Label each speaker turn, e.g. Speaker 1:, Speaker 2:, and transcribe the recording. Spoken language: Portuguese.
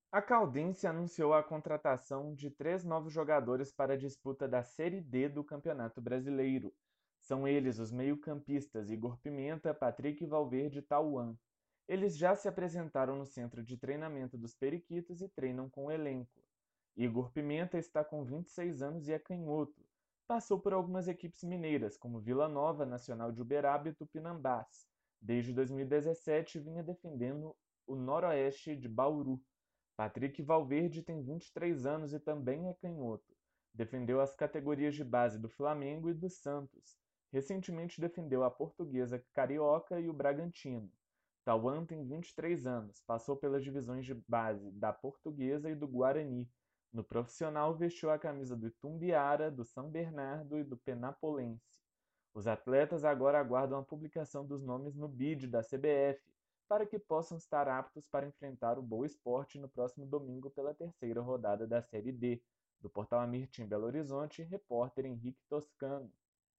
Speaker 1: A Caldense anunciou a contratação de 3 novos jogadores para a disputa da Série D do Campeonato Brasileiro. São eles os meio-campistas Igor Pimenta, Patrick Valverde e Tauan. Eles já se apresentaram no centro de treinamento dos Periquitos e treinam com o elenco. Igor Pimenta está com 26 anos e é canhoto. Passou por algumas equipes mineiras, como Vila Nova, Nacional de Uberaba e Tupinambás. Desde 2017 vinha defendendo o Noroeste de Bauru. Patrick Valverde tem 23 anos e também é canhoto. Defendeu as categorias de base do Flamengo e do Santos. Recentemente defendeu a Portuguesa Carioca e o Bragantino. Tauan tem 23 anos, passou pelas divisões de base da Portuguesa e do Guarani. No profissional, vestiu a camisa do Itumbiara, do São Bernardo e do Penapolense. Os atletas agora aguardam a publicação dos nomes no BID da CBF, para que possam estar aptos para enfrentar o Boa Esporte no próximo domingo pela terceira rodada da Série D. Do Portal Amirtim Belo Horizonte, repórter Henrique Toscano.